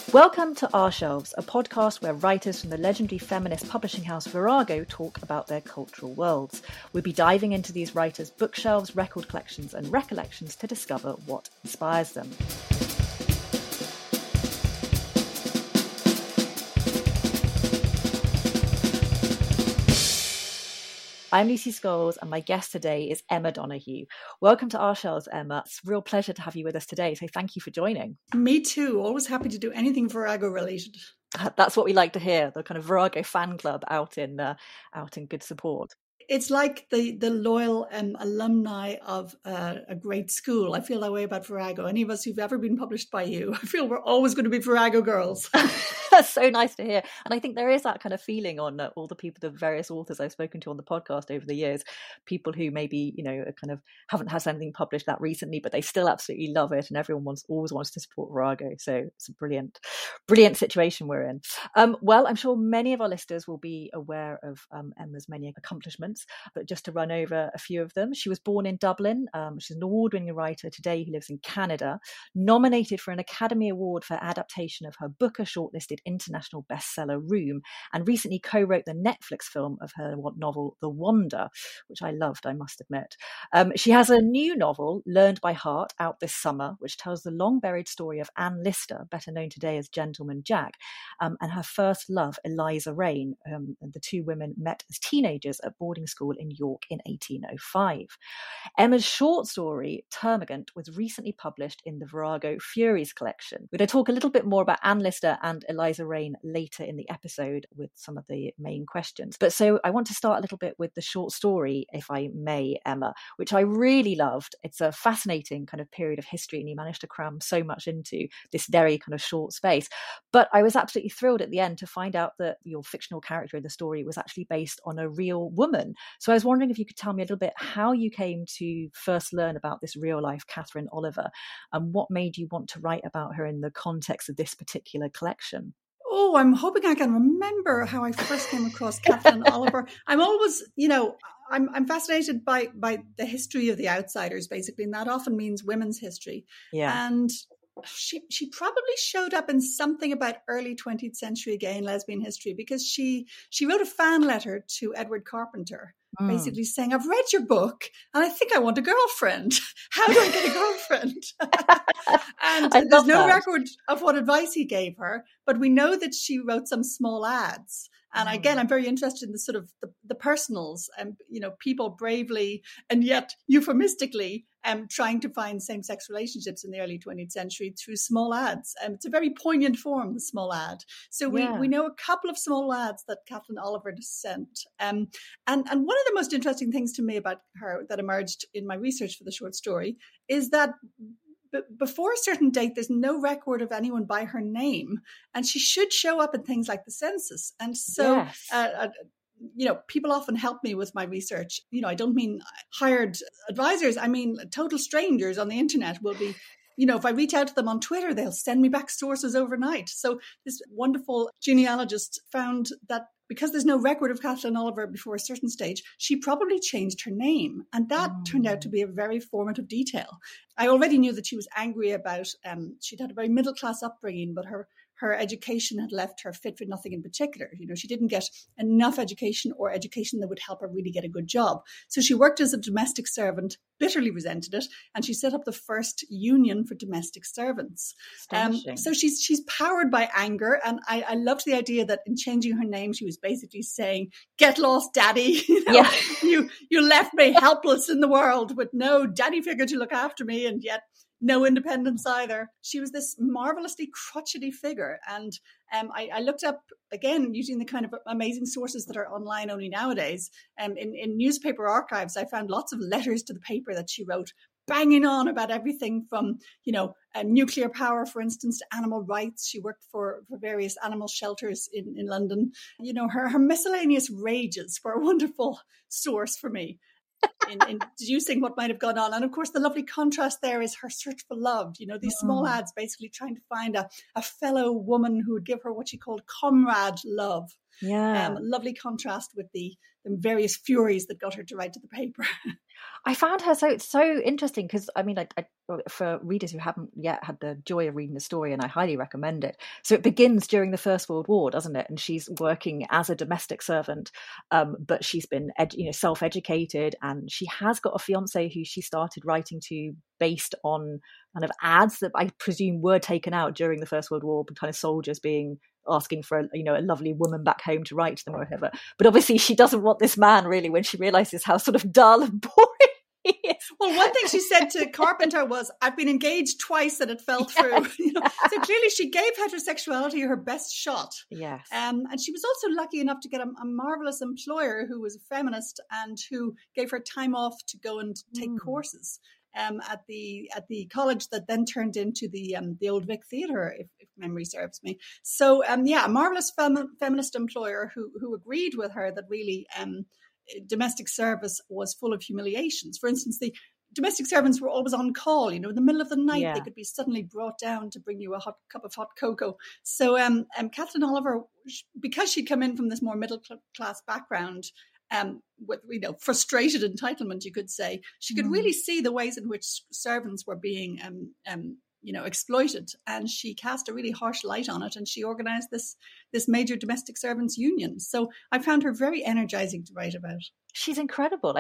Welcome to Our Shelves, a podcast where writers from the legendary feminist publishing house Virago talk about their cultural worlds. We'll be diving into these writers' bookshelves, record collections and recollections to discover what inspires them. I'm Lucy Scholes and my guest today is Emma Donoghue. Welcome to Our Shelves, Emma. It's a real pleasure to have you with us today, so thank you for joining. Me too. Always happy to do anything Virago related. That's what we like to hear, the kind of Virago fan club out in good support. It's like the loyal alumni of a great school. I feel that way about Virago. Any of us who've ever been published by you, I feel we're always going to be Virago girls. That's so nice to hear. And I think there is that kind of feeling on all the people, the various authors I've spoken to on the podcast over the years, people who maybe, kind of haven't had something published that recently, but they still absolutely love it. And everyone always wants to support Virago. So it's a brilliant situation we're in. Well, I'm sure many of our listeners will be aware of Emma's many accomplishments, but just to run over a few of them. She was born in Dublin. She's an award-winning writer today who lives in Canada, nominated for an Academy Award for adaptation of her Booker shortlisted international bestseller Room, and recently co-wrote the Netflix film of her novel The Wander, which I loved, I must admit. She has a new novel, Learned by Heart, out this summer, which tells the long-buried story of Anne Lister, better known today as Gentleman Jack, and her first love, Eliza Raine. And the two women met as teenagers at boarding school in York in 1805. Emma's short story, Termagant, was recently published in the Virago Furies collection. We're going to talk a little bit more about Anne Lister and Eliza Raine later in the episode with some of the main questions. But so I want to start a little bit with the short story, if I may, Emma, which I really loved. It's a fascinating kind of period of history, and you managed to cram so much into this very kind of short space. But I was absolutely thrilled at the end to find out that your fictional character in the story was actually based on a real woman. So I was wondering if you could tell me a little bit how you came to first learn about this real life Catherine Oliver, and what made you want to write about her in the context of this particular collection. Oh, I'm hoping I can remember how I first came across Catherine Oliver. I'm always, I'm fascinated by the history of the outsiders, basically, and that often means women's history. Yeah. And she probably showed up in something about early 20th century gay and lesbian history, because she wrote a fan letter to Edward Carpenter, basically saying, I've read your book and I think I want a girlfriend. How do I get a girlfriend? And there's no record of what advice he gave her, but we know that she wrote some small ads. And again, I'm very interested in the sort of the personals and, people bravely and yet euphemistically trying to find same-sex relationships in the early 20th century through small ads. It's a very poignant form, the small ad. So we know a couple of small ads that Catherine Oliver sent. And one of the most interesting things to me about her that emerged in my research for the short story is that before a certain date, there's no record of anyone by her name, and she should show up in things like the census. And so, people often help me with my research. I don't mean hired advisors. I mean, total strangers on the internet will be, if I reach out to them on Twitter, they'll send me back sources overnight. So this wonderful genealogist found that because there's no record of Catherine Oliver before a certain stage, she probably changed her name. And that turned out to be a very formative detail. I already knew that she was angry about, she'd had a very middle-class upbringing, but her education had left her fit for nothing in particular. She didn't get enough education or education that would help her really get a good job. So she worked as a domestic servant, bitterly resented it, and she set up the first union for domestic servants. So she's powered by anger, and I loved the idea that in changing her name, she was basically saying, "Get lost, daddy." You left me helpless in the world with no daddy figure to look after me, and yet no independence either. She was this marvelously crotchety figure. And I looked up, again, using the kind of amazing sources that are online only nowadays. In newspaper archives, I found lots of letters to the paper that she wrote, banging on about everything from, nuclear power, for instance, to animal rights. She worked for various animal shelters in London. Her miscellaneous rages were a wonderful source for me in deducing what might have gone on. And of course, the lovely contrast there is her search for love. These small ads basically trying to find a fellow woman who would give her what she called comrade love. Yeah. Lovely contrast with the various furies that got her to write to the paper. I found her so interesting because I mean, for readers who haven't yet had the joy of reading the story, and I highly recommend it. So it begins during the First World War, doesn't it? And she's working as a domestic servant, but she's been self-educated, and she has got a fiance who she started writing to based on kind of ads that I presume were taken out during the First World War, kind of soldiers asking for a lovely woman back home to write to them or whatever. But obviously she doesn't want this man really when she realizes how sort of dull and boring he is. Well, one thing she said to Carpenter was, I've been engaged twice and it fell through. So clearly she gave heterosexuality her best shot. Yes. And she was also lucky enough to get a marvelous employer who was a feminist and who gave her time off to go and take courses at the college that then turned into the Old Vic Theatre, if memory serves me. So a marvelous feminist employer who agreed with her that really domestic service was full of humiliations. For instance, the domestic servants were always on call. In the middle of the night, they could be suddenly brought down to bring you a cup of hot cocoa. So Kathleen Oliver, because she'd come in from this more middle class background, with frustrated entitlement, you could say, she could really see the ways in which servants were being exploited, and she cast a really harsh light on it, and she organized this major domestic servants union. So I found her very energizing to write about. She's incredible.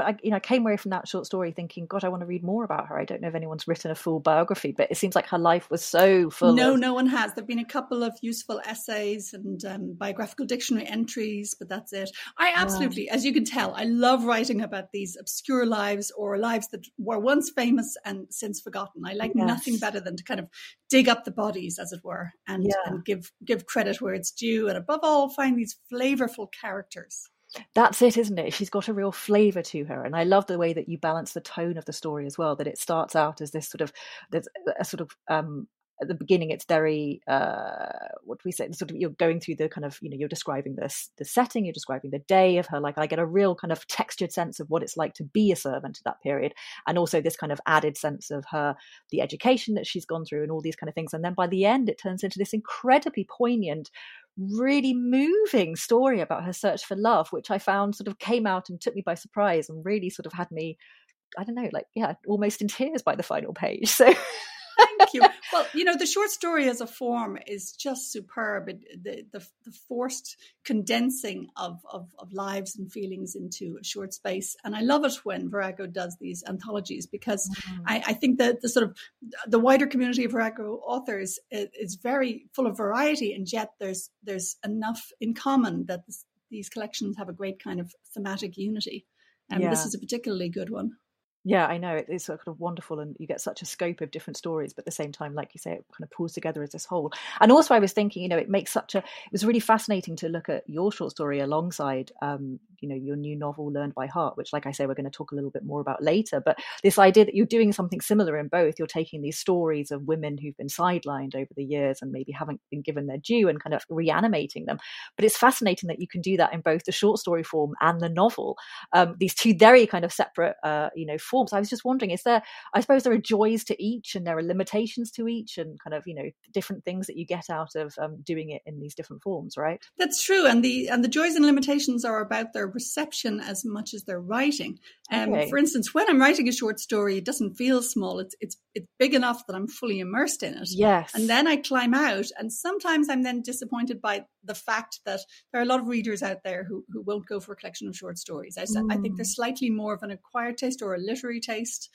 I came away from that short story thinking, God, I want to read more about her. I don't know if anyone's written a full biography, but it seems like her life was so full. No one has. There've been a couple of useful essays and biographical dictionary entries, but that's it. I absolutely, as you can tell, I love writing about these obscure lives or lives that were once famous and since forgotten. I like nothing better than to kind of dig up the bodies, as it were, and give credit where it's due, and above all, find these flavorful characters. That's it, isn't it? She's got a real flavour to her, and I love the way that you balance the tone of the story as well. That it starts out as this there's a sort of at the beginning, it's very what do we say? Sort of you're going through the kind of you're describing the setting, you're describing the day of her. Like I get a real kind of textured sense of what it's like to be a servant at that period, and also this kind of added sense of the education that she's gone through, and all these kind of things. And then by the end, it turns into this incredibly poignant, really moving story about her search for love, which I found sort of came out and took me by surprise and really sort of had me, I don't know, almost in tears by the final page. So thank you. Well, the short story as a form is just superb. The forced condensing of lives and feelings into a short space. And I love it when Virago does these anthologies, because I think that the sort of the wider community of Virago authors is very full of variety, and yet there's enough in common that these collections have a great kind of thematic unity. And this is a particularly good one. Yeah, I know. It's sort of wonderful, and you get such a scope of different stories, but at the same time, like you say, it kind of pulls together as this whole. And also I was thinking, it makes it was really fascinating to look at your short story alongside, your new novel, Learned by Heart, which, like I say, we're going to talk a little bit more about later. But this idea that you're doing something similar in both, you're taking these stories of women who've been sidelined over the years and maybe haven't been given their due and kind of reanimating them. But it's fascinating that you can do that in both the short story form and the novel. These two very kind of separate, forms. I was just wondering, I suppose there are joys to each and there are limitations to each, and kind of, different things that you get out of doing it in these different forms, right? That's true. And the joys and limitations are about their reception as much as their writing. For instance, when I'm writing a short story, it doesn't feel small. It's big enough that I'm fully immersed in it. Yes. And then I climb out, and sometimes I'm then disappointed by the fact that there are a lot of readers out there who won't go for a collection of short stories. I think they're slightly more of an acquired taste or a literary taste.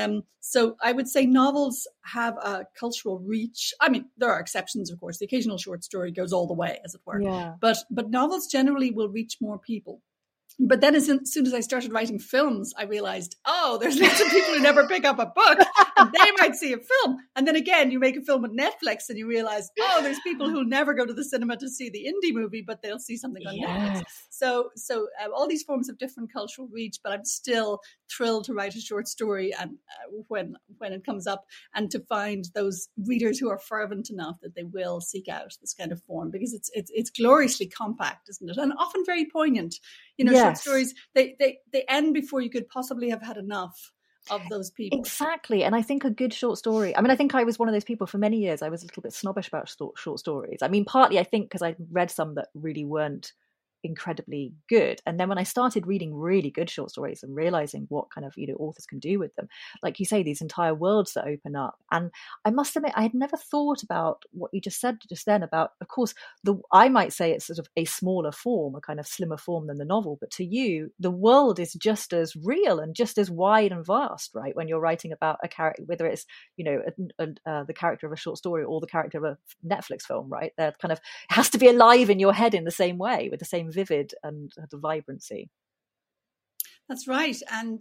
So I would say novels have a cultural reach. I mean, there are exceptions, of course. The occasional short story goes all the way, as it were. Yeah. But novels generally will reach more people. But then as soon as I started writing films, I realized, there's lots of people who never pick up a book, and they might see a film. And then again, you make a film with Netflix and you realize, there's people who'll never go to the cinema to see the indie movie, but they'll see something on Netflix. So all these forms have different cultural reach, but I'm still thrilled to write a short story and when it comes up, and to find those readers who are fervent enough that they will seek out this kind of form, because it's gloriously compact, isn't it? And often very poignant. Short stories, they end before you could possibly have had enough. of those people. Exactly. And I think a good short story, I mean, I think I was one of those people for many years. I was a little bit snobbish about short stories. I mean, partly I think because I read some that really weren't incredibly good, and then when I started reading really good short stories and realizing what kind of authors can do with them, like you say, these entire worlds that open up. And I must admit, I had never thought about what you just said just then about, of course, I might say it's sort of a smaller form, a kind of slimmer form than the novel, but to you the world is just as real and just as wide and vast, right? When you're writing about a character, whether it's the character of a short story or the character of a Netflix film, right? They're kind of, it has to be alive in your head in the same way, with the same vivid and the vibrancy. That's right. And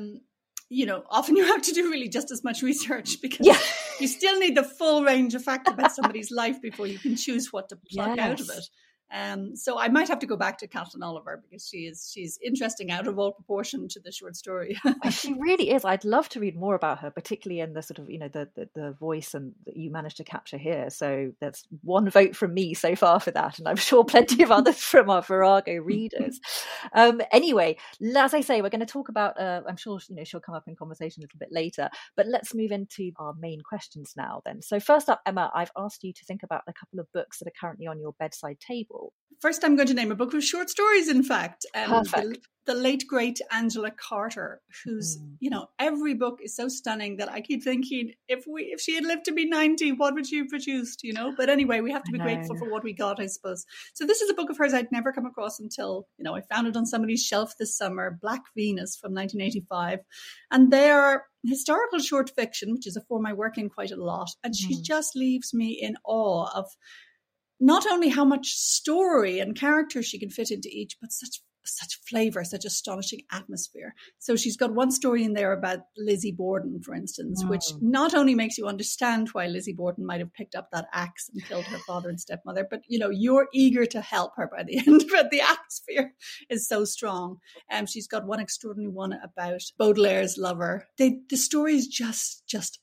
often you have to do really just as much research, because you still need the full range of facts about somebody's life before you can choose what to pluck out of it. So I might have to go back to Kathleen Oliver, because she's interesting out of all proportion to the short story. She really is. I'd love to read more about her, particularly in the sort of the voice and that you managed to capture here. So that's one vote from me so far for that, and I'm sure plenty of others from our Virago readers. Anyway, as I say, we're going to talk about. I'm sure she'll come up in conversation a little bit later, but let's move into our main questions now. Then, so first up, Emma, I've asked you to think about a couple of books that are currently on your bedside table. First, I'm going to name a book of short stories, in fact. Perfect. The late, great Angela Carter, whose, every book is so stunning that I keep thinking, if she had lived to be 90, what would she have produced, But anyway, we have to be grateful for what we got, I suppose. So this is a book of hers I'd never come across until, I found it on somebody's shelf this summer, Black Venus from 1985. And they are historical short fiction, which is a form I work in quite a lot. And she just leaves me in awe of not only how much story and character she can fit into each, but such flavor, such astonishing atmosphere. So she's got one story in there about Lizzie Borden, for instance, which not only makes you understand why Lizzie Borden might have picked up that axe and killed her father and stepmother, but you're eager to help her by the end of it. The atmosphere is so strong. She's got one extraordinary one about Baudelaire's lover. The stories just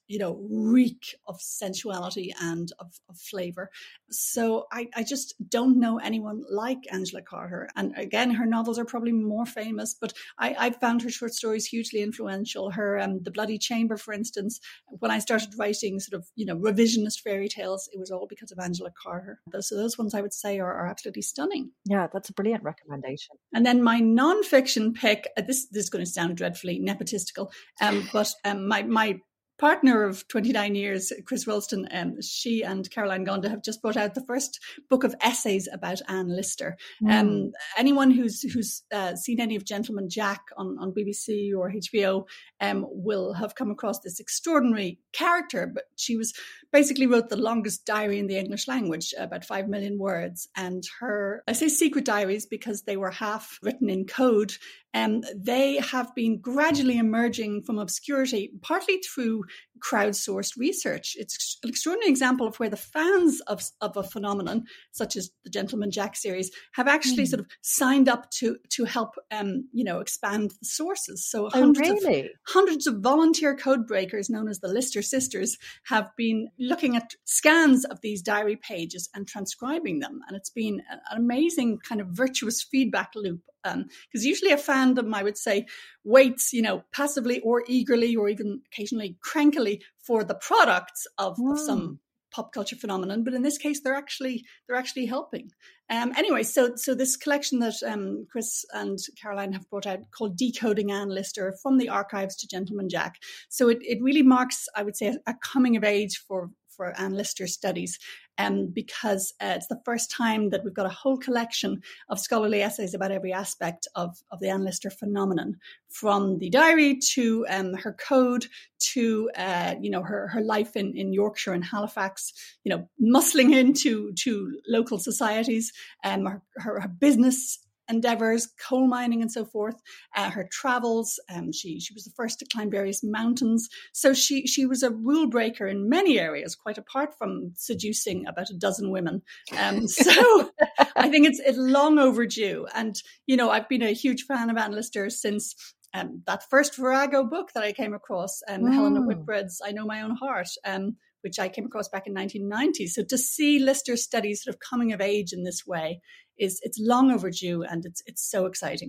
reek of sensuality and of flavor. So I just don't know anyone like Angela Carter. And again, her novels are probably more famous, but I found her short stories hugely influential. Her The Bloody Chamber, for instance, when I started writing sort of revisionist fairy tales, it was all because of Angela Carter. So those ones I would say are absolutely stunning. Yeah, that's a brilliant recommendation. And then my non-fiction pick, this is going to sound dreadfully nepotistical, but my partner of 29 years, Chris Rolston, she and Caroline Gonda have just brought out the first book of essays about Anne Lister. Anyone who's seen any of Gentleman Jack on BBC or HBO will have come across this extraordinary character. But she basically wrote the longest diary in the English language, about 5 million words. And I say secret diaries because they were half written in code. They have been gradually emerging from obscurity, partly through crowdsourced research. It's an extraordinary example of where the fans of a phenomenon, such as the Gentleman Jack series, have actually sort of signed up to help, expand the sources. So hundreds of volunteer code breakers known as the Lister Sisters have been looking at scans of these diary pages and transcribing them. And it's been an amazing kind of virtuous feedback loop. Because usually a fandom, I would say, waits, passively or eagerly or even occasionally crankily for the products of some pop culture phenomenon. But in this case, they're actually helping. Anyway, so this collection that Chris and Caroline have brought out called Decoding Anne Lister, From the Archives to Gentleman Jack. So it really marks, I would say, a coming of age for Anne Lister studies, because it's the first time that we've got a whole collection of scholarly essays about every aspect of the Anne Lister phenomenon, from the diary to her code to her life in Yorkshire and Halifax, muscling into local societies, her business endeavors, coal mining and so forth, her travels. She was the first to climb various mountains. So she was a rule breaker in many areas, quite apart from seducing about a dozen women. So I think it's long overdue. And, I've been a huge fan of Anne Lister since that first Virago book that I came across, Helena Whitbread's I Know My Own Heart, which I came across back in 1990. So to see Lister's studies sort of coming of age in this way, it's long overdue, and it's so exciting.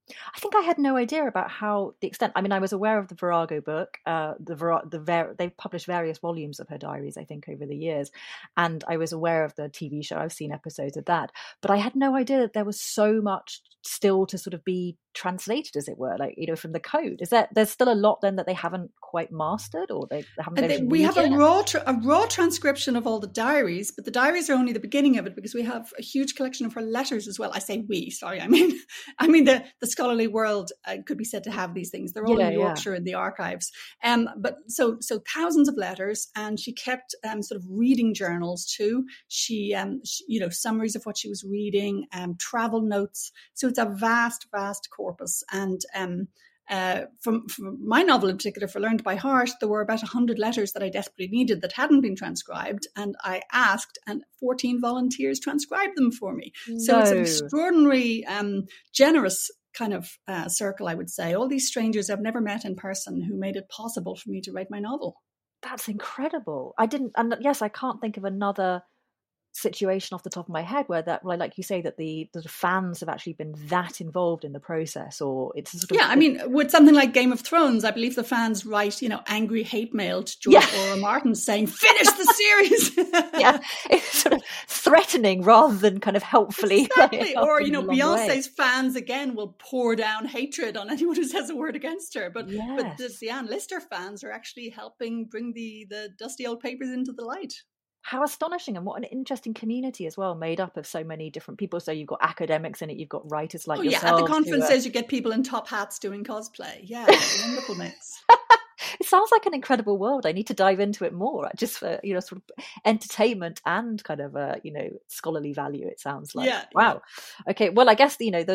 I think I had no idea about how the extent. I mean, I was aware of the Virago book. They've published various volumes of her diaries, I think, over the years, and I was aware of the TV show. I've seen episodes of that, but I had no idea that there was so much still to sort of be translated, as it were, like, you know, from the code. Is that there's still a lot then that they haven't quite mastered, or they haven't? And we have a raw transcription of all the diaries, but the diaries are only the beginning of it, because we have a huge collection of her letters as well. I say we, sorry, I mean the scholarly world could be said to have these things. They're all in Yorkshire in the archives. But so thousands of letters, and she kept sort of reading journals too. She you know, summaries of what she was reading, travel notes. So it's a vast corpus. And from my novel in particular, for Learned by Heart, there were about 100 letters that I desperately needed that hadn't been transcribed, and I asked, and 14 volunteers transcribed them for me. So it's an extraordinary, generous kind of circle, I would say. All these strangers I've never met in person who made it possible for me to write my novel. That's incredible. I can't think of another situation off the top of my head where that, like you say, that the fans have actually been that involved in the process, or it's sort of, I mean, with something like Game of Thrones, I believe the fans write, you know, angry hate mail to George R. R. Martin saying, finish the series. It's sort of threatening rather than kind of helpfully. Exactly. Or, you know, Beyonce's fans again will pour down hatred on anyone who says a word against her. But the Anne Lister fans are actually helping bring the dusty old papers into the light. How astonishing, and what an interesting community as well, made up of so many different people. So you've got academics in it, you've got writers like yourself. At the conferences you get people in top hats doing cosplay. Yeah, it's a wonderful mix. It sounds like an incredible world. I need to dive into it more, just for, you know, sort of entertainment and kind of you know, scholarly value. It sounds like wow. Okay, well, I guess, you know,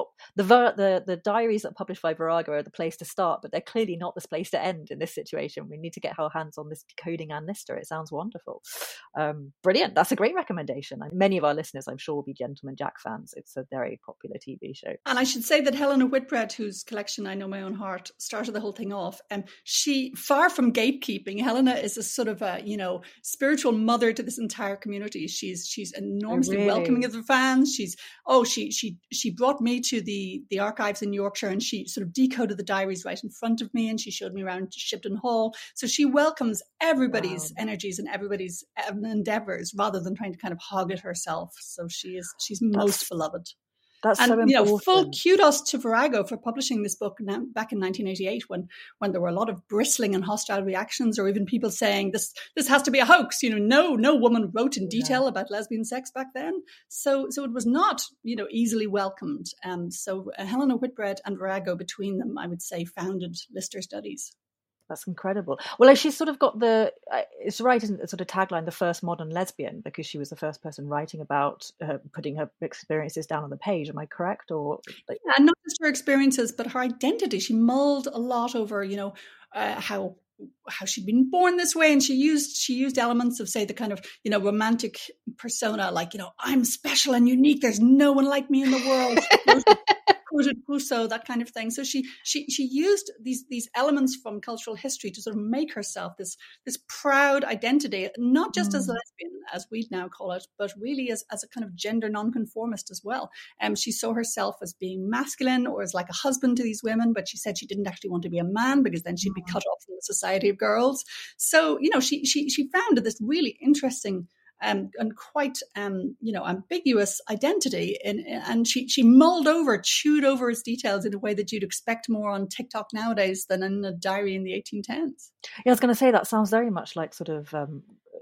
the diaries that are published by Virago are the place to start, but they're clearly not the place to end in this situation. We need to get our hands on this Decoding Anne Lister. It sounds wonderful. Brilliant. That's a great recommendation. Many of our listeners, I'm sure, will be Gentleman Jack fans. It's a very popular TV show. And I should say that Helena Whitbread, whose collection I Know My Own Heart started the whole thing off, she, far from gatekeeping, Helena is a sort of a, you know, spiritual mother to this entire community. She's enormously welcoming of the fans. She brought me to the archives in Yorkshire, and she sort of decoded the diaries right in front of me, and she showed me around Shipton Hall. So she welcomes everybody's energies and everybody's endeavors, rather than trying to kind of hog it herself. So she's most beloved. That's so important. You know, full kudos to Virago for publishing this book back in 1988, when there were a lot of bristling and hostile reactions, or even people saying this has to be a hoax. You know, no woman wrote in detail about lesbian sex back then, so it was not, you know, easily welcomed. So Helena Whitbread and Virago, between them, I would say, founded Lister Studies. That's incredible. Well, she's sort of got it's right, isn't it, sort of tagline, the first modern lesbian, because she was the first person writing about putting her experiences down on the page. Am I correct? Or and not just her experiences, but her identity. She mulled a lot over, you know, how she'd been born this way, and she used elements of, say, the kind of, you know, romantic persona, like, you know, I'm special and unique. There's no one like me in the world. Rousseau, that kind of thing. So she used these elements from cultural history to sort of make herself this proud identity, not just as lesbian, as we now call it, but really as a kind of gender nonconformist as well. She saw herself as being masculine, or as like a husband to these women, but she said she didn't actually want to be a man, because then she'd be cut off from the society of girls. So, you know, she founded this really interesting and quite, you know, ambiguous identity. And she chewed over its details in a way that you'd expect more on TikTok nowadays than in a diary in the 1810s. Yeah, I was going to say, that sounds very much like sort of a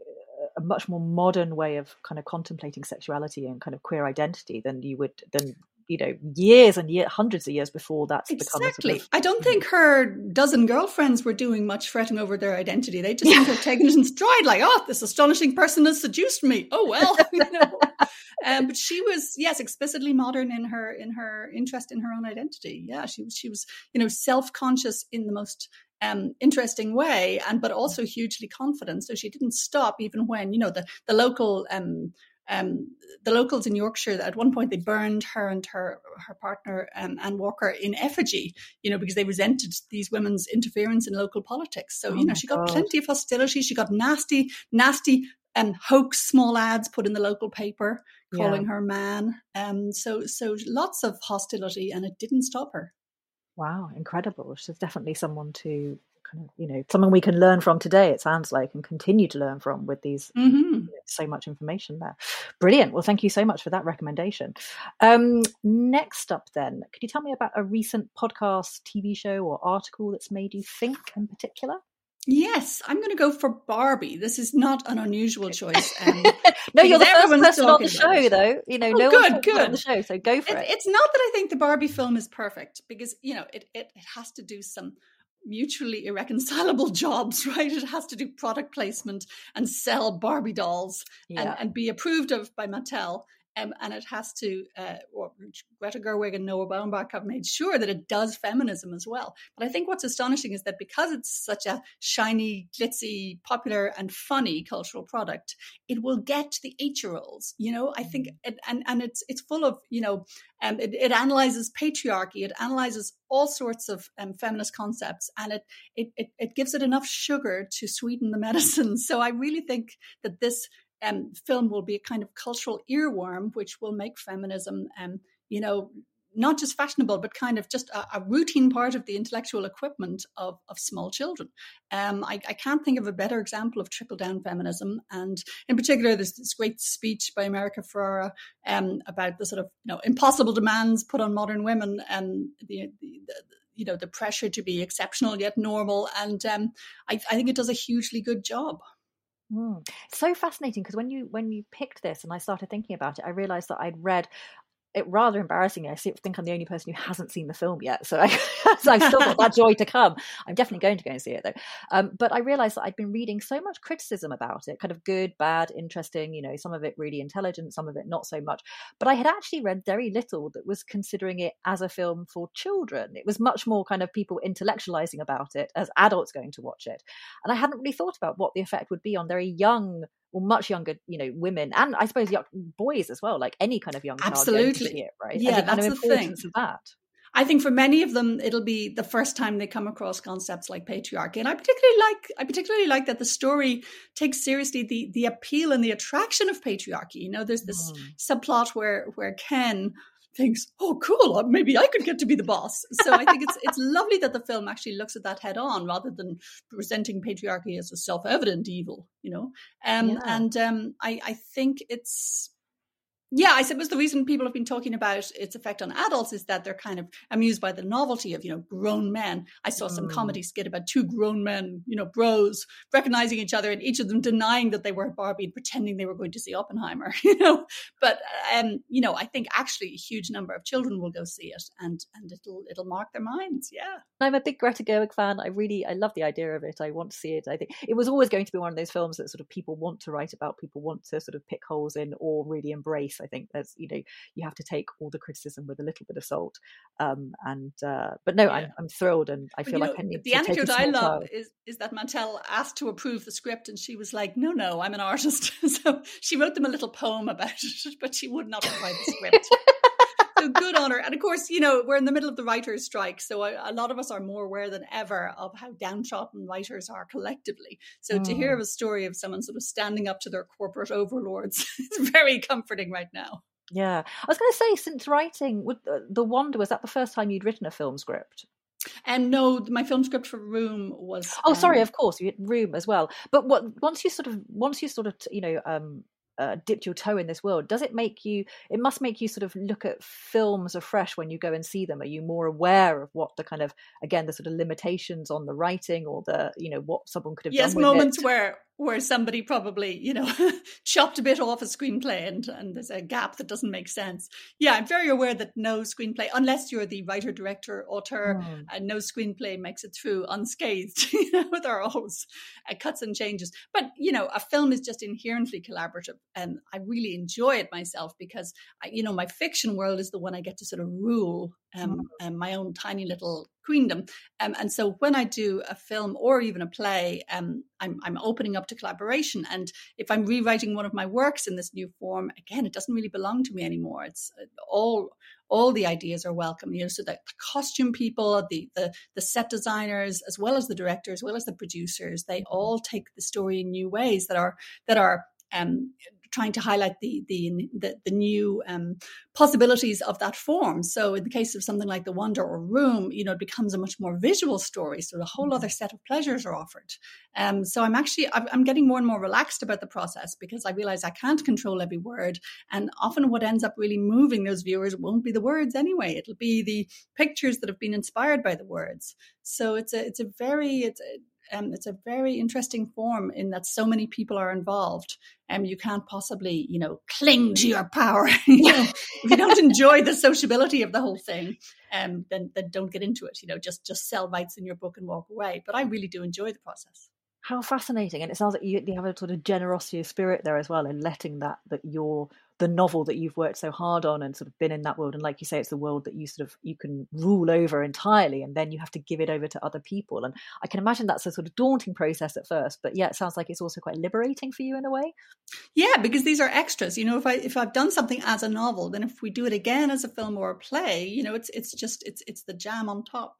much more modern way of kind of contemplating sexuality and kind of queer identity than you know, years and hundreds of years before that's become exactly. I don't think her dozen girlfriends were doing much fretting over their identity. They just seemed to have taken it in stride, like, oh, this astonishing person has seduced me. Oh well, you know. But she was, yes, explicitly modern in her interest in her own identity. Yeah, she was, you know, self-conscious in the most interesting way, but also hugely confident. So she didn't stop even when, you know, the local the locals in Yorkshire, at one point they burned her and her partner Anne Walker in effigy, you know, because they resented these women's interference in local politics. So, you know, she got plenty of hostility. She got nasty hoax small ads put in the local paper calling her man. So lots of hostility, and it didn't stop her. Wow, incredible. She's definitely someone to kind of, someone we can learn from today, it sounds like, and continue to learn from with these so much information there. Brilliant. Well, thank you so much for that recommendation. Next up then, could you tell me about a recent podcast, TV show or article that's made you think in particular? Yes, I'm going to go for Barbie. This is not an unusual choice. No, you're the first person on the show, though. No one's on the show, so go for it. It's not that I think the Barbie film is perfect, because it has to do some mutually irreconcilable jobs, right? It has to do product placement and sell Barbie dolls and be approved of by Mattel. And it has to, Greta Gerwig and Noah Baumbach have made sure that it does feminism as well. But I think what's astonishing is that because it's such a shiny, glitzy, popular and funny cultural product, it will get to the 8-year-olds. I think, it's full of, it analyzes patriarchy, it analyzes all sorts of feminist concepts, and it gives it enough sugar to sweeten the medicine. So I really think that this film will be a kind of cultural earworm, which will make feminism, not just fashionable, but kind of just a routine part of the intellectual equipment of small children. I can't think of a better example of trickle-down feminism. And in particular, there's this great speech by America Ferrera about the sort of impossible demands put on modern women and the pressure to be exceptional yet normal. And I think it does a hugely good job. It's so fascinating, because when you picked this and I started thinking about it, I realized that I'd read it rather embarrassingly. I think I'm the only person who hasn't seen the film yet, so I've still got that joy to come. I'm definitely going to go and see it though. But I realized that I'd been reading so much criticism about it, kind of good, bad, interesting, some of it really intelligent, some of it not so much. But I had actually read very little that was considering it as a film for children. It was much more kind of people intellectualizing about it as adults going to watch it. And I hadn't really thought about what the effect would be on very young or much younger, women, and I suppose young boys as well, like any kind of young child going to see it, right? Yeah, and that's the the thing. Of that. I think for many of them, it'll be the first time they come across concepts like patriarchy. And I particularly like that the story takes seriously the appeal and the attraction of patriarchy. There's this subplot where Ken thinks, oh, cool, maybe I could get to be the boss. So I think it's lovely that the film actually looks at that head on, rather than presenting patriarchy as a self-evident evil, And I think it's, I suppose the reason people have been talking about its effect on adults is that they're kind of amused by the novelty of, grown men. I saw some comedy skit about 2 grown men, bros, recognizing each other, and each of them denying that they were at Barbie and pretending they were going to see Oppenheimer, But, I think actually a huge number of children will go see it, and it'll mark their minds. Yeah. I'm a big Greta Gerwig fan. I love the idea of it. I want to see it. I think it was always going to be one of those films that sort of people want to write about, people want to sort of pick holes in or really embrace. I think there's, you have to take all the criticism with a little bit of salt. But no, yeah. I'm thrilled, and I feel like I need the anecdote I love is that Mattel asked to approve the script, and she was like, no, I'm an artist. So she wrote them a little poem about it, but she would not provide the script. So good on her. And of course, we're in the middle of the writers' strike, so a lot of us are more aware than ever of how downtrodden writers are collectively. So to hear of a story of someone sort of standing up to their corporate overlords is very comforting right now. Yeah. I was going to say, since writing, The Wonder, was that the first time you'd written a film script? And no, my film script for Room was. Oh, sorry, of course, you had Room as well. But once you sort of dipped your toe in this world, it must make you sort of look at films afresh when you go and see them? Are you more aware of what the kind of, again, the sort of limitations on the writing, or the, what someone could have done with moments it? where somebody probably, chopped a bit off a screenplay and there's a gap that doesn't make sense. Yeah, I'm very aware that no screenplay, unless you're the writer, director, author, and no screenplay makes it through unscathed. There are always cuts and changes. But, a film is just inherently collaborative, and I really enjoy it myself, because, my fiction world is the one I get to sort of rule, my own tiny little queendom. And so when I do a film or even a play, I'm opening up to collaboration. And if I'm rewriting one of my works in this new form, again, it doesn't really belong to me anymore. It's all the ideas are welcome, so that the costume people, the set designers, as well as the director, as well as the producers, they all take the story in new ways that are trying to highlight the new possibilities of that form. So in the case of something like The Wonder or Room, it becomes a much more visual story. So a whole other set of pleasures are offered. So I'm getting more and more relaxed about the process, because I realize I can't control every word. And often what ends up really moving those viewers won't be the words anyway. It'll be the pictures that have been inspired by the words. So it's a very interesting form in that so many people are involved. You can't possibly, cling to your power. If you don't enjoy the sociability of the whole thing, then don't get into it. Just sell rights in your book and walk away. But I really do enjoy the process. How fascinating. And it sounds like you have a sort of generosity of spirit there as well, in letting that the novel that you've worked so hard on and sort of been in that world. And like you say, it's the world that you can rule over entirely, and then you have to give it over to other people. And I can imagine that's a sort of daunting process at first, but yeah, it sounds like it's also quite liberating for you in a way. Yeah, because these are extras. If I've done something as a novel, then if we do it again as a film or a play, it's the jam on top.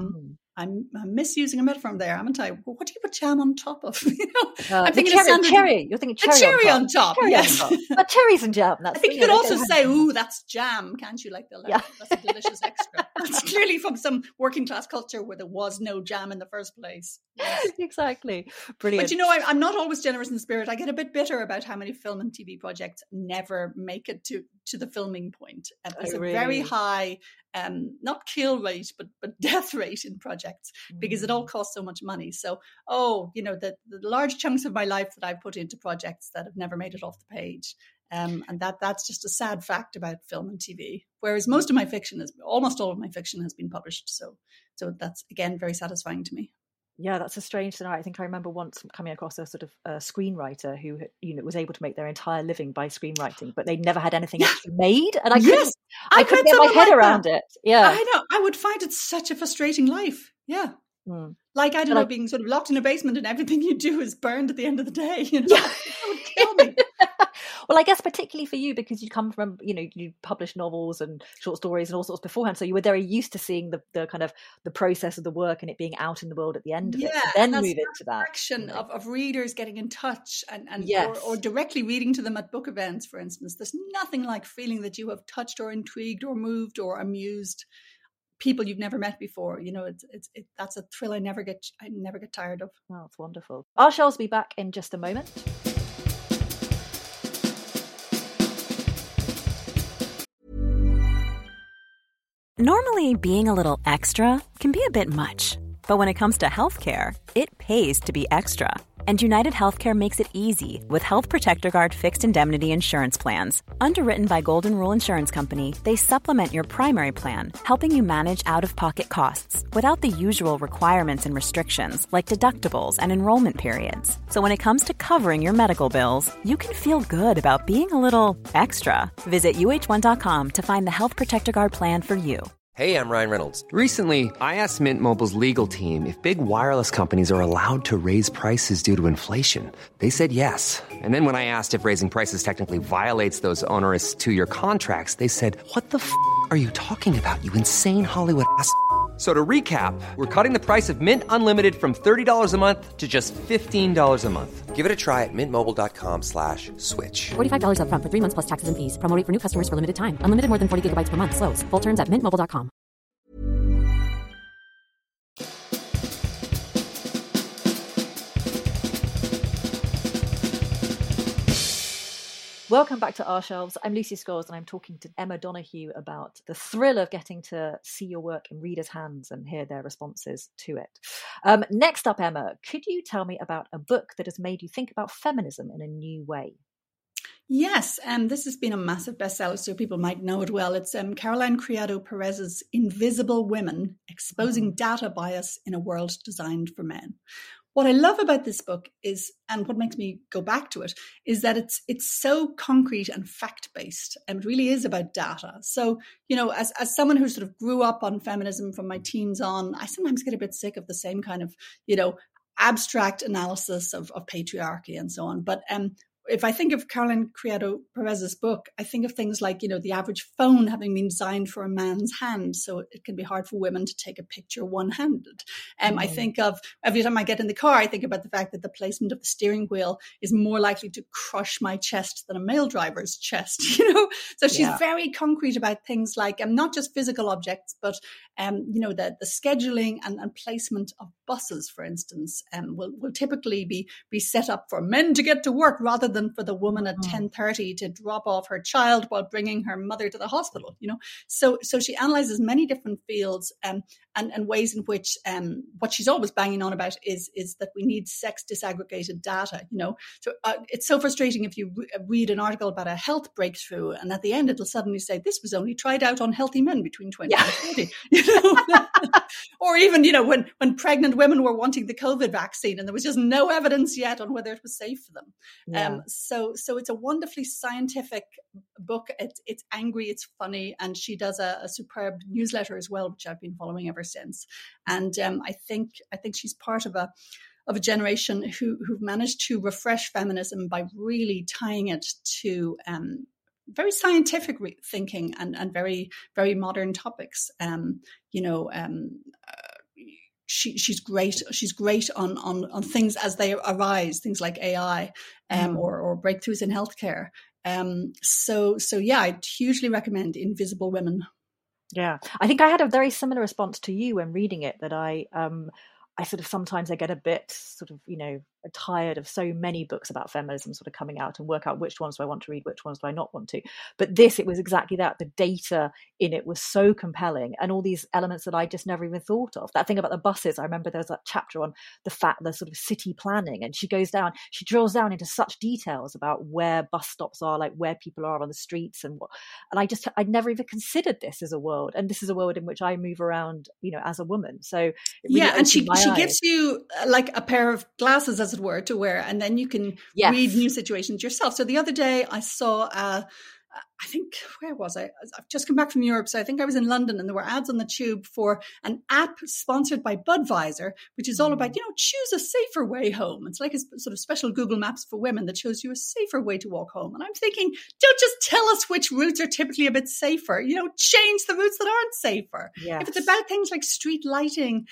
I'm misusing a metaphor there, haven't I? Well, what do you put jam on top of? I'm thinking cherry. You're thinking cherry on top. Yes, but cherries and jam. I think you could also say, "Ooh, that's jam," can't you? That's a delicious extra. That's clearly from some working class culture where there was no jam in the first place. Yes. Exactly, brilliant. But I'm not always generous in spirit. I get a bit bitter about how many film and TV projects never make it to the filming point. There's a very high, not kill rate, but death rate in projects, because it all costs so much money. So, the large chunks of my life that I put into projects that have never made it off the page. And that's just a sad fact about film and TV. Whereas almost all of my fiction has been published. So that's, again, very satisfying to me. Yeah, that's a strange scenario. I think I remember once coming across a sort of screenwriter who was able to make their entire living by screenwriting, but they'd never had anything actually made, and I couldn't get my head around it. Yeah, I know. I would find it such a frustrating life. Yeah, like I don't know, being sort of locked in a basement and everything you do is burned at the end of the day. Yeah. That would kill me. Well, I guess particularly for you, because you come from, you published novels and short stories and all sorts beforehand. So you were very used to seeing the kind of the process of the work and it being out in the world at the end of it. So then move into that action of readers getting in touch and yes. or directly reading to them at book events, for instance. There's nothing like feeling that you have touched or intrigued or moved or amused people you've never met before. That's a thrill I never get tired of. Oh, it's wonderful. Our show will be back in just a moment. Normally, being a little extra can be a bit much, but when it comes to healthcare, it pays to be extra. And United Healthcare makes it easy with Health Protector Guard fixed indemnity insurance plans. Underwritten by Golden Rule Insurance Company, they supplement your primary plan, helping you manage out-of-pocket costs without the usual requirements and restrictions like deductibles and enrollment periods. So when it comes to covering your medical bills, you can feel good about being a little extra. Visit UH1.com to find the Health Protector Guard plan for you. Hey, I'm Ryan Reynolds. Recently, I asked Mint Mobile's legal team if big wireless companies are allowed to raise prices due to inflation. They said yes. And then when I asked if raising prices technically violates those onerous two-year contracts, they said, "What the f*** are you talking about, you insane Hollywood ass f- So to recap, we're cutting the price of Mint Unlimited from $30 a month to just $15 a month. Give it a try at mintmobile.com/switch. $45 up front for 3 months plus taxes and fees. Promo rate for new customers for limited time. Unlimited more than 40 gigabytes per month. Slows full terms at mintmobile.com. Welcome back to Our Shelves. I'm Lucy Scholes and I'm talking to Emma Donoghue about the thrill of getting to see your work in readers' hands and hear their responses to it. Next up, Emma, could you tell me about a book that has made you think about feminism in a new way? Yes, this has been a massive bestseller, so people might know it well. It's Caroline Criado Perez's Invisible Women, Exposing Data Bias in a World Designed for Men. What I love about this book is, and what makes me go back to it, is that it's so concrete and fact-based, and it really is about data. So, as someone who sort of grew up on feminism from my teens on, I sometimes get a bit sick of the same kind of, abstract analysis of patriarchy and so on. But if I think of Caroline Criado Perez's book, I think of things like, the average phone having been designed for a man's hand, so it can be hard for women to take a picture one-handed. I think of, every time I get in the car, I think about the fact that the placement of the steering wheel is more likely to crush my chest than a male driver's chest, So she's very concrete about things like, not just physical objects, but, the scheduling and placement of buses, for instance, will typically be set up for men to get to work rather than for the woman at 10:30 to drop off her child while bringing her mother to the hospital, So she analyzes many different fields and ways in which what she's always banging on about is that we need sex disaggregated data, So it's so frustrating if you read an article about a health breakthrough and at the end it'll suddenly say this was only tried out on healthy men between 20 and 30, or even, when pregnant women were wanting the COVID vaccine and there was just no evidence yet on whether it was safe for them. So it's a wonderfully scientific book. It's angry, it's funny, and she does a superb newsletter as well, which I've been following ever since. And I think she's part of a generation who've managed to refresh feminism by really tying it to very scientific thinking and very, very modern topics. She's great. She's great on things as they arise, things like AI or breakthroughs in healthcare. So yeah, I'd hugely recommend Invisible Women. Yeah, I think I had a very similar response to you when reading it, that I sort of sometimes I get a bit sort of, tired of so many books about feminism sort of coming out and work out which ones do I want to read, which ones do I not want to. But it was exactly that. The data in it was so compelling and all these elements that I just never even thought of. That thing about the buses, I remember there was that chapter on the sort of city planning, and she drills down into such details about where bus stops are, like where people are on the streets and I'd never even considered this as a world. And this is a world in which I move around, as a woman. So really and she gives you like a pair of glasses, as it were, to wear, and then you can read new situations yourself. So the other day I saw I think, where was I? I've just come back from Europe, so I think I was in London, and there were ads on the tube for an app sponsored by Budweiser, which is all about, choose a safer way home. It's like a sort of special Google Maps for women that shows you a safer way to walk home. And I'm thinking, don't just tell us which routes are typically a bit safer, change the routes that aren't safer. Yes. If it's about things like street lighting,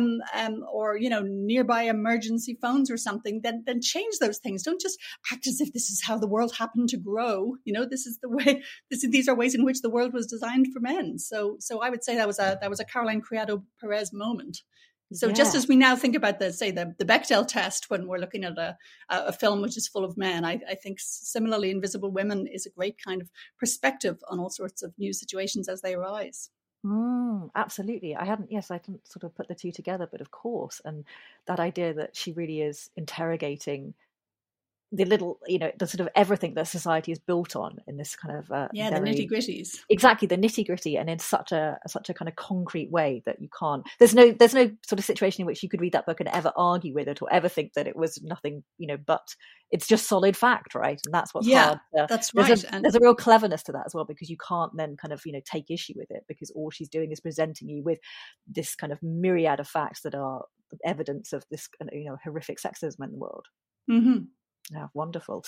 or, nearby emergency phones or something, then change those things. Don't just act as if this is how the world happened to grow. This is the way. These are ways in which the world was designed for men. So I would say that was a Caroline Criado Perez moment. So just as we now think about the Bechdel test when we're looking at a film which is full of men, I think similarly Invisible Women is a great kind of perspective on all sorts of new situations as they arise. Absolutely. I didn't sort of put the two together, but of course, and that idea that she really is interrogating the little, the sort of everything that society is built on in this kind of the nitty gritties. Exactly, the nitty gritty, and in such a kind of concrete way that you can't. There's no sort of situation in which you could read that book and ever argue with it or ever think that it was nothing, but it's just solid fact, right? And that's what's hard. That's right. There's a real cleverness to that as well, because you can't then kind of take issue with it, because all she's doing is presenting you with this kind of myriad of facts that are evidence of this horrific sexism in the world. Mm-hmm. Yeah, wonderful.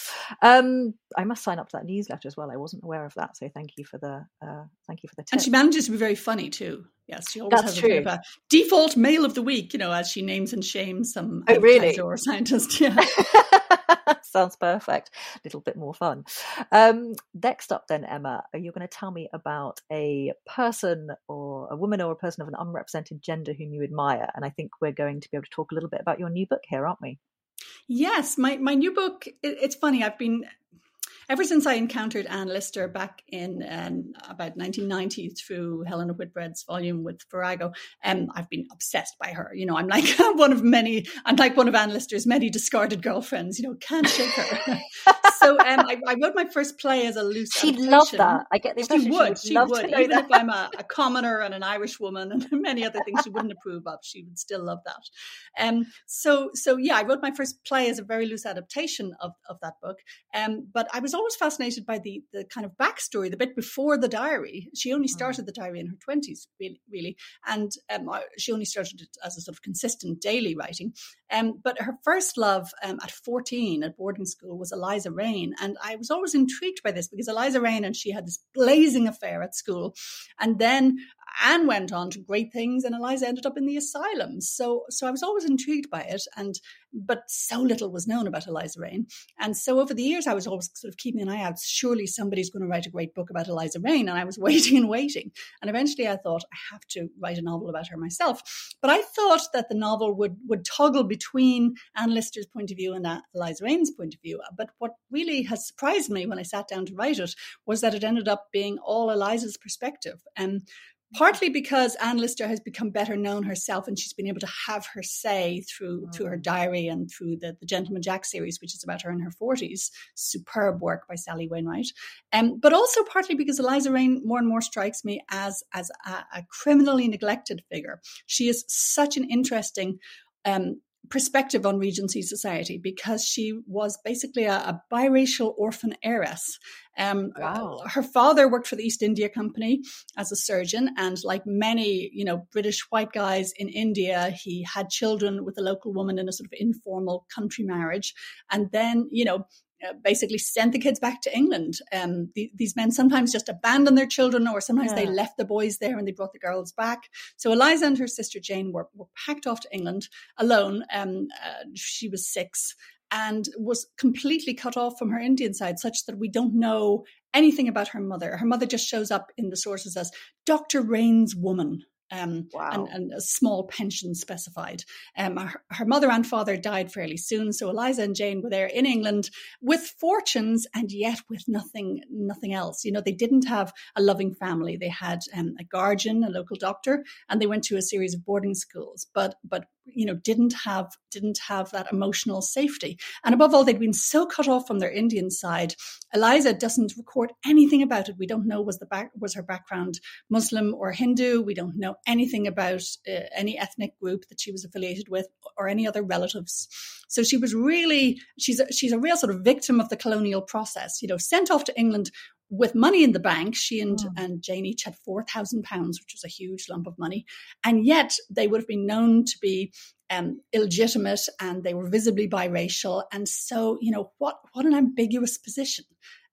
I must sign up to that newsletter as well. I wasn't aware of that, so thank you for the tip. And she manages to be very funny too. Yes, she always has a bit of a default male of the week, as she names and shames some advertiser or scientist. Yeah. Sounds perfect. A little bit more fun. Next up then, Emma, you're going to tell me about a person or a woman or a person of an unrepresented gender whom you admire. And I think we're going to be able to talk a little bit about your new book here, aren't we? Yes, my new book, it's funny, ever since I encountered Anne Lister back in about 1990 through Helena Whitbread's volume with Virago, I've been obsessed by her. I'm like one of Anne Lister's many discarded girlfriends, can't shake her. So I wrote my first play as a loose She'd adaptation. love that. I get the impression she would. Even if I'm a commoner and an Irish woman and many other things she wouldn't approve of, she would still love that. So yeah, I wrote my first play as a very loose adaptation of that book. But I was always fascinated by the kind of backstory, the bit before the diary. She only started the diary in her 20s, really. And she only started it as a sort of consistent daily writing. But her first love at 14 at boarding school was Eliza Raine. And I was always intrigued by this because Eliza Raine and she had this blazing affair at school. And then Anne went on to great things and Eliza ended up in the asylum. So I was always intrigued by it. But so little was known about Eliza Raine. And so over the years, I was always sort of keeping an eye out. Surely somebody's going to write a great book about Eliza Raine. And I was waiting and waiting. And eventually I thought, I have to write a novel about her myself. But I thought that the novel would toggle between Anne Lister's point of view and Eliza Raine's point of view. But what really has surprised me when I sat down to write it was that it ended up being all Eliza's perspective. And partly because Anne Lister has become better known herself and she's been able to have her say through her diary and through the Gentleman Jack series, which is about her in her 40s. Superb work by Sally Wainwright. But also partly because Eliza Raine more and more strikes me as a criminally neglected figure. She is such an interesting perspective on Regency society because she was basically a biracial orphan heiress. Wow. Her father worked for the East India Company as a surgeon, and like many, British white guys in India, he had children with a local woman in a sort of informal country marriage, and then, basically sent the kids back to England. These men sometimes just abandoned their children, or sometimes they left the boys there and they brought the girls back. So Eliza and her sister Jane were packed off to England alone. She was 6 and was completely cut off from her Indian side, such that we don't know anything about her mother. Her mother just shows up in the sources as Dr. Raine's woman. Wow. And a small pension specified. Her mother and father died fairly soon, so Eliza and Jane were there in England with fortunes and yet with nothing else. They didn't have a loving family. They had a guardian, a local doctor, and they went to a series of boarding schools, but didn't have that emotional safety. And above all, they'd been so cut off from their Indian side. Eliza doesn't record anything about it. We don't know was her background Muslim or Hindu. We don't know anything about any ethnic group that she was affiliated with or any other relatives. So she was really, she's a real sort of victim of the colonial process, sent off to England with money in the bank. She and Jane each had £4,000, which was a huge lump of money. And yet they would have been known to be illegitimate, and they were visibly biracial. And so, what an ambiguous position.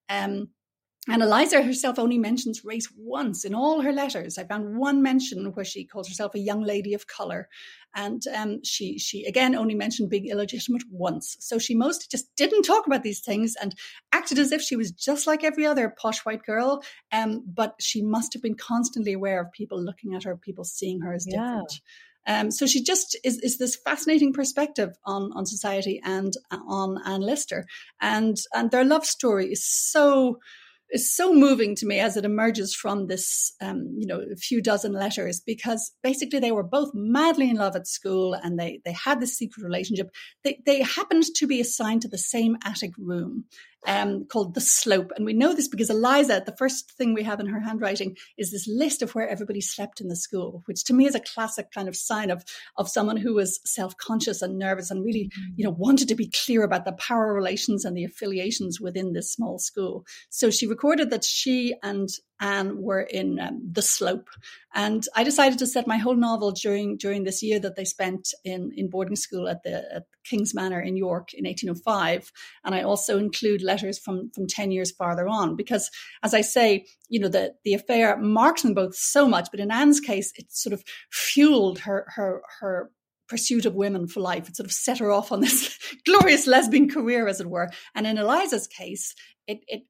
And Eliza herself only mentions race once in all her letters. I found one mention where she calls herself a young lady of colour. And she again only mentioned being illegitimate once. So she mostly just didn't talk about these things and acted as if she was just like every other posh white girl. But she must have been constantly aware of people looking at her, people seeing her as different. So she just is this fascinating perspective on society and on Anne Lister. And their love story is so moving to me as it emerges from this, a few dozen letters, because basically they were both madly in love at school and they had this secret relationship. They happened to be assigned to the same attic room called The Slope. And we know this because Eliza, the first thing we have in her handwriting is this list of where everybody slept in the school, which to me is a classic kind of sign of someone who was self-conscious and nervous and really, wanted to be clear about the power relations and the affiliations within this small school. So she recorded that she and Anne were in The Slope. And I decided to set my whole novel during this year that they spent in boarding school at King's Manor in York in 1805. And I also include letters from 10 years farther on, because as I say, the affair marked them both so much. But in Anne's case, it sort of fueled her pursuit of women for life. It sort of set her off on this glorious lesbian career, as it were. And in Eliza's case, it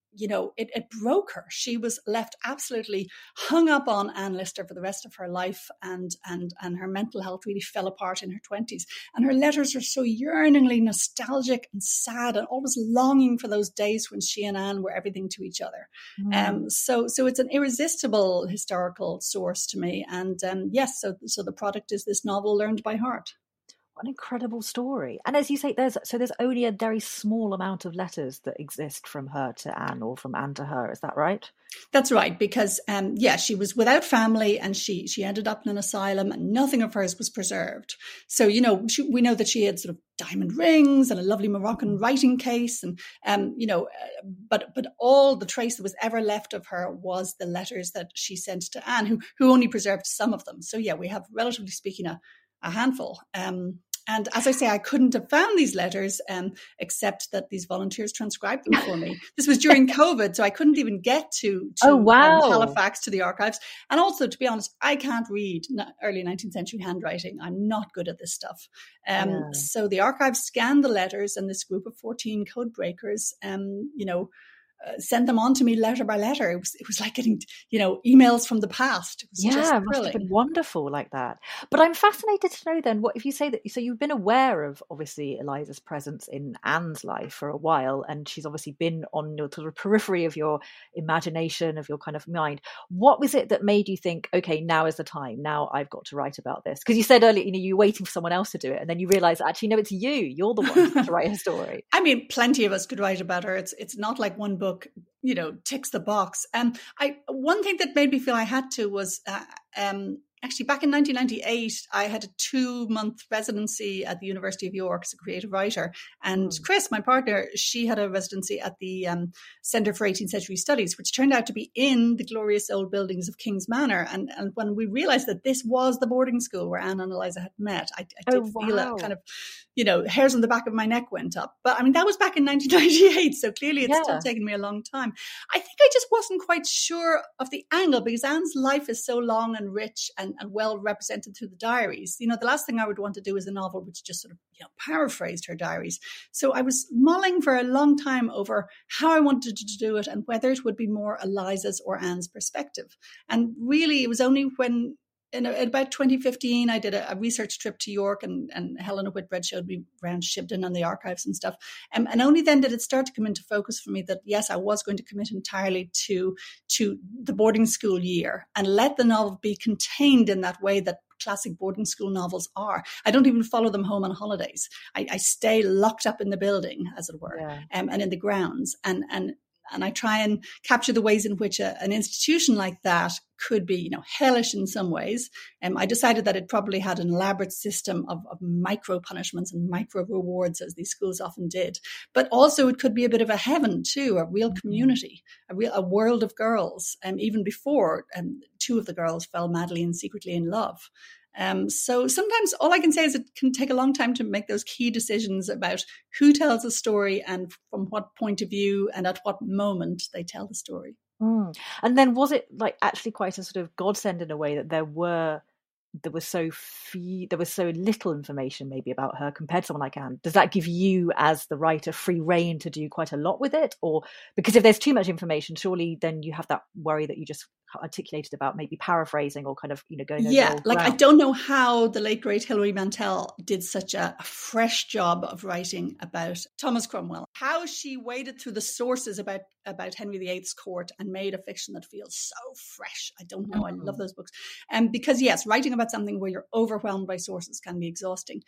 broke her. She was left absolutely hung up on Anne Lister for the rest of her life, and her mental health really fell apart in her 20s. And her letters are so yearningly nostalgic and sad, and always longing for those days when she and Anne were everything to each other. So it's an irresistible historical source to me. And so the product is this novel learned by heart. What an incredible story. And as you say, there's only a very small amount of letters that exist from her to Anne or from Anne to her. Is that right? That's right, because she was without family, and she ended up in an asylum, and nothing of hers was preserved. So, we know that she had sort of diamond rings and a lovely Moroccan writing case, and but all the trace that was ever left of her was the letters that she sent to Anne, who only preserved some of them. So yeah, we have, relatively speaking, a handful. And as I say, I couldn't have found these letters except that these volunteers transcribed them for me. This was during COVID, so I couldn't even get to Halifax, to the archives. And also, to be honest, I can't read early 19th century handwriting. I'm not good at this stuff. So the archives scanned the letters, and this group of 14 code breakers, sent them on to me letter by letter. It was like getting, emails from the past. It was just it must have been wonderful like that. But I'm fascinated to know then, what if you say that, so you've been aware of obviously Eliza's presence in Anne's life for a while, and she's obviously been on your sort of periphery of your imagination, of your kind of mind. What was it that made you think, okay, now is the time, now I've got to write about this? Because you said earlier, you were waiting for someone else to do it, and then you realize actually, no, it's you're the one to write a story. I mean, plenty of us could write about her. It's not like one book ticks the box. One thing that made me feel I had to was actually back in 1998, I had a 2-month residency at the University of York as a creative writer. And Chris, my partner, she had a residency at the Centre for 18th Century Studies, which turned out to be in the glorious old buildings of King's Manor. And when we realized that this was the boarding school where Anne and Eliza had met, I did feel a kind of, hairs on the back of my neck went up. But I mean, that was back in 1998. So clearly it's still taken me a long time. I think I just wasn't quite sure of the angle, because Anne's life is so long and rich and well represented through the diaries. The last thing I would want to do is a novel which just sort of paraphrased her diaries. So I was mulling for a long time over how I wanted to do it and whether it would be more Eliza's or Anne's perspective. And really, it was only when in about 2015, I did a research trip to York, and Helena Whitbread showed me around Shibden and the archives and stuff. And only then did it start to come into focus for me that, yes, I was going to commit entirely to the boarding school year and let the novel be contained in that way that classic boarding school novels are. I don't even follow them home on holidays. I stay locked up in the building, as it were, and in the grounds. And I try and capture the ways in which an institution like that could be, hellish in some ways. I decided that it probably had an elaborate system of micro punishments and micro rewards, as these schools often did. But also it could be a bit of a heaven too, a real community, a world of girls. Even before 2 of the girls fell madly and secretly in love. So sometimes all I can say is it can take a long time to make those key decisions about who tells a story and from what point of view and at what moment they tell the story. And then was it like actually quite a sort of godsend in a way that there was so little information maybe about her compared to someone like Anne? Does that give you as the writer free rein to do quite a lot with it? Or because if there's too much information, surely then you have that worry that you just articulated about maybe paraphrasing or kind of, going over like I don't know how the late great Hilary Mantel did such a fresh job of writing about Thomas Cromwell, how she waded through the sources about Henry VIII's court and made a fiction that feels so fresh. I don't know. I love those books. Because yes, writing about something where you're overwhelmed by sources can be exhausting.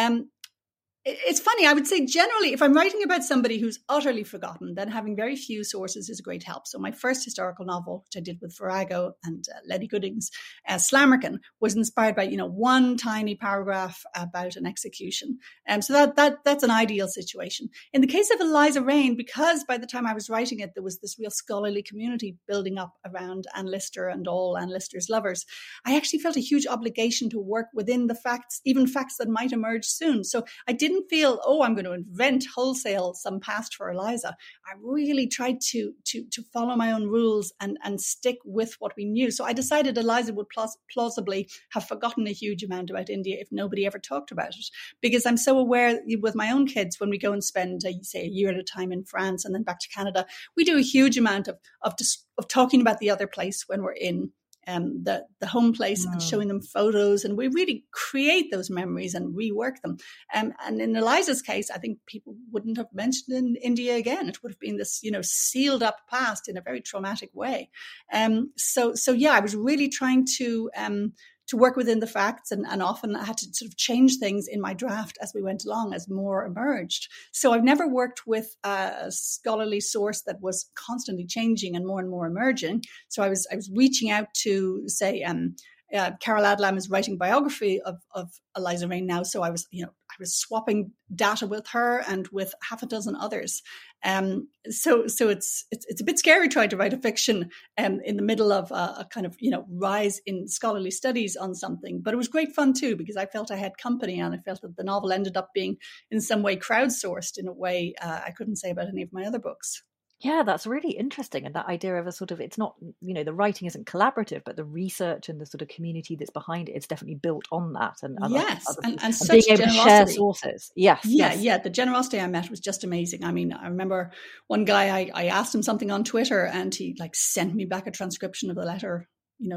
It's funny, I would say generally, if I'm writing about somebody who's utterly forgotten, then having very few sources is a great help. So my first historical novel, which I did with Virago and Lenny Goodings, Slammerkin, was inspired by, one tiny paragraph about an execution. So that's an ideal situation. In the case of Eliza Reign, because by the time I was writing it, there was this real scholarly community building up around Anne Lister and all Anne Lister's lovers, I actually felt a huge obligation to work within the facts, even facts that might emerge soon. So I didn't feel, I'm going to invent wholesale some past for Eliza. I really tried to follow my own rules and stick with what we knew. So I decided Eliza would plausibly have forgotten a huge amount about India if nobody ever talked about it. Because I'm so aware with my own kids, when we go and spend, say, a year at a time in France and then back to Canada, we do a huge amount of talking about the other place when we're in the home place and showing them photos, and we really create those memories and rework them. And in Eliza's case, I think people wouldn't have mentioned India again. It would have been this, sealed up past in a very traumatic way. So yeah, I was really trying to to work within the facts, and often I had to sort of change things in my draft as we went along, as more emerged. So I've never worked with a scholarly source that was constantly changing and more emerging. So I was reaching out to, say, Carol Adlam is writing biography of Eliza Reign now, so I was swapping data with her and with half a dozen others. So it's a bit scary trying to write a fiction in the middle of a kind of rise in scholarly studies on something. But it was great fun too, because I felt I had company, and I felt that the novel ended up being in some way crowdsourced in a way I couldn't say about any of my other books. Yeah, that's really interesting. And that idea of a sort of, it's not, the writing isn't collaborative, but the research and the sort of community that's behind it, it's definitely built on that. And yes, and such being able to share sources. Yes. Yeah. The generosity I met was just amazing. I mean, I remember one guy, I asked him something on Twitter, and he sent me back a transcription of the letter,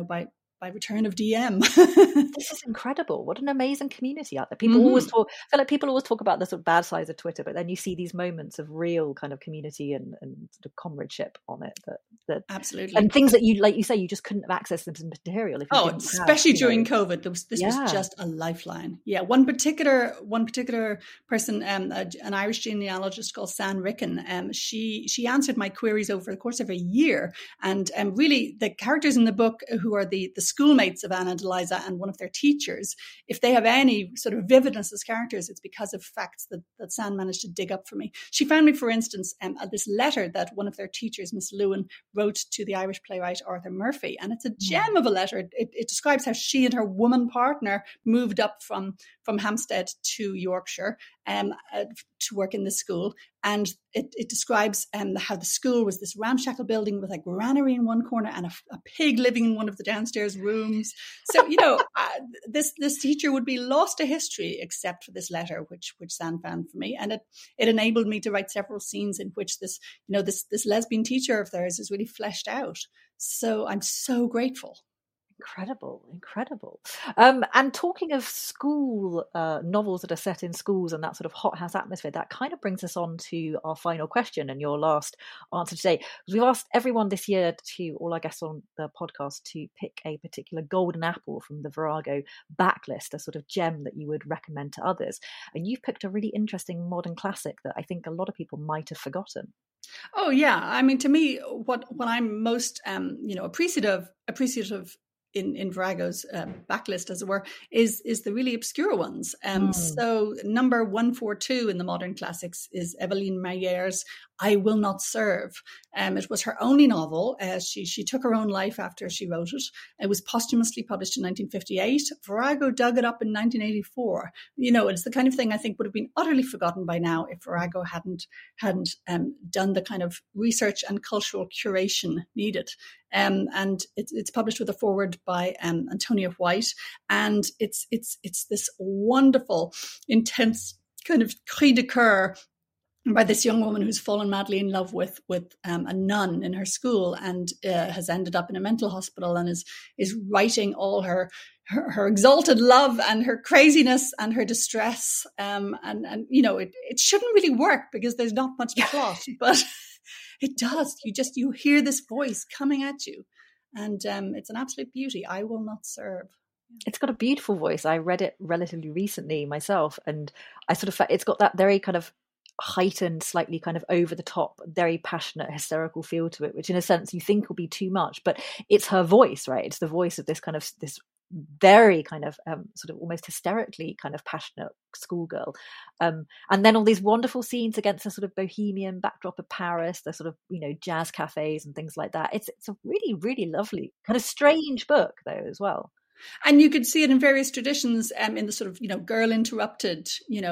by return of DM. This is incredible. What an amazing community out there. People always talk, I feel like people always talk about the sort of bad sides of Twitter, but then you see these moments of real kind of community and sort of comradeship on it. That absolutely. And things that you, like you say, you just couldn't have access to this material if you didn't especially during COVID. This was just a lifeline. Yeah. One particular person, an Irish genealogist called San Ricken, she answered my queries over the course of a year. And really the characters in the book, who are the schoolmates of Anna and Eliza and one of their teachers, if they have any sort of vividness as characters, it's because of facts that San managed to dig up for me. She found me, for instance, this letter that one of their teachers, Miss Lewin, wrote to the Irish playwright Arthur Murphy. And it's a gem of a letter. It describes how she and her woman partner moved up from Hampstead to Yorkshire to work in the school. And it describes how the school was this ramshackle building with a granary in one corner and a pig living in one of the downstairs rooms. So, this teacher would be lost to history except for this letter, which San found for me. And it enabled me to write several scenes in which this lesbian teacher of theirs is really fleshed out. So I'm so grateful. Incredible. And talking of school novels that are set in schools and that sort of hothouse atmosphere, that kind of brings us on to our final question and your last answer today. We've asked everyone this year, all our guests on the podcast, to pick a particular golden apple from the Virago backlist, a sort of gem that you would recommend to others. And you've picked a really interesting modern classic that I think a lot of people might have forgotten. Oh yeah, I mean, to me, what I'm most appreciative in Virago's backlist, as it were, is the really obscure ones. So number 142 in the modern classics is Eveline Mayer's I Will Not Serve. It was her only novel. She took her own life after she wrote it. It was posthumously published in 1958. Virago dug it up in 1984. It's the kind of thing I think would have been utterly forgotten by now if Virago hadn't done the kind of research and cultural curation needed. And it's published with a foreword by Antonia White, and it's this wonderful, intense kind of cri de coeur by this young woman who's fallen madly in love with a nun in her school, and has ended up in a mental hospital, and is writing all her exalted love and her craziness and her distress. And it shouldn't really work because there's not much plot, but it does. You hear this voice coming at you, and it's an absolute beauty. I Will Not Serve. It's got a beautiful voice. I read it relatively recently myself, and I sort of, it's got that very kind of heightened, slightly kind of over the top, very passionate, hysterical feel to it, which in a sense you think will be too much, but it's her voice, right? It's the voice of this very kind of sort of almost hysterically kind of passionate schoolgirl, and then all these wonderful scenes against the sort of bohemian backdrop of Paris, the sort of jazz cafes and things like that. It's a really, really lovely kind of strange book though as well. And you could see it in various traditions, in the sort of, Girl Interrupted,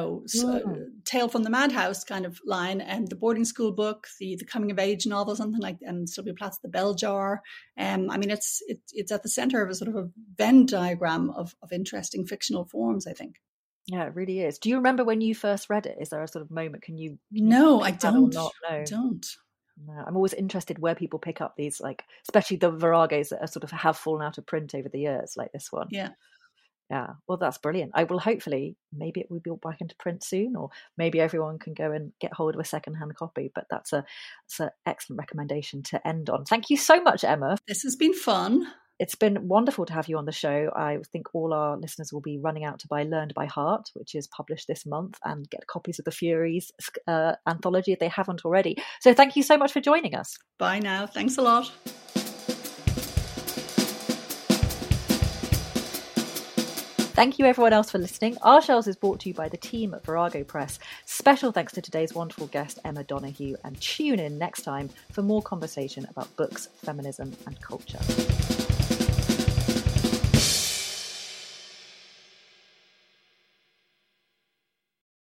Tale from the Madhouse kind of line, and the boarding school book, the coming of age novel, something like, and Sylvia Plath's The Bell Jar. I mean, it's at the center of a sort of a Venn diagram of interesting fictional forms, I think. Yeah, it really is. Do you remember when you first read it? Is there a sort of moment? No, I don't. No. I don't. No, I'm always interested where people pick up these, like, especially the Viragos that are sort of have fallen out of print over the years, like this one. Yeah. Well, that's brilliant. I will hopefully, maybe it will be back into print soon, or maybe everyone can go and get hold of a secondhand copy. But that's an excellent recommendation to end on. Thank you so much, Emma. This has been fun. It's been wonderful to have you on the show. I think all our listeners will be running out to buy Learned by Heart, which is published this month, and get copies of the Furies anthology if they haven't already. So thank you so much for joining us. Bye now. Thanks a lot. Thank you everyone else for listening. Our Shelves is brought to you by the team at Virago Press. Special thanks to today's wonderful guest, Emma Donoghue, and tune in next time for more conversation about books, feminism and culture.